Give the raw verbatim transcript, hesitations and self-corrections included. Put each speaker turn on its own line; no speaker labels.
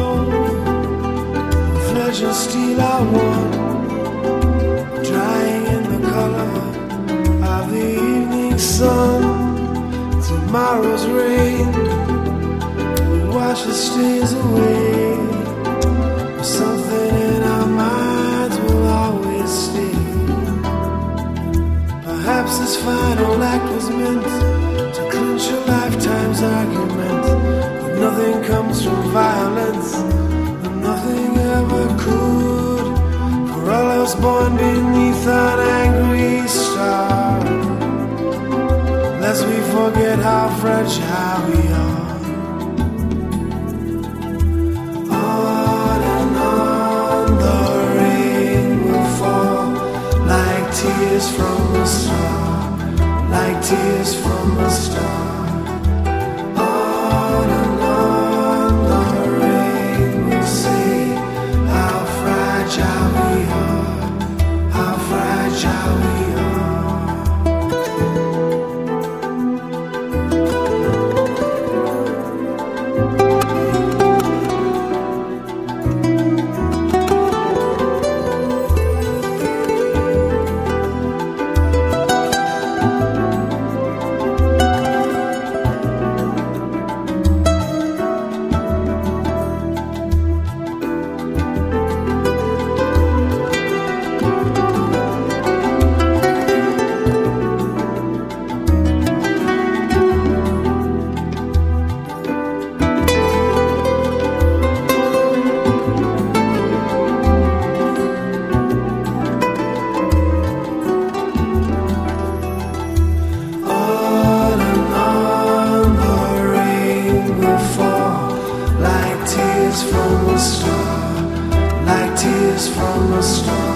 flesh and steel are one, drying in the color of the evening sun. Tomorrow's rain will wash the stains away. Something in our minds will always stay. Perhaps this final act was meant to clinch a lifetime's argument. But nothing comes from violence, and nothing ever could. For all I was born beneath an angry star, lest we forget how fragile we are. On and on the rain will fall, like tears from a star, like tears from a star. On and on the rain will say how fragile we are, how fragile we are. From a star, like tears from a star.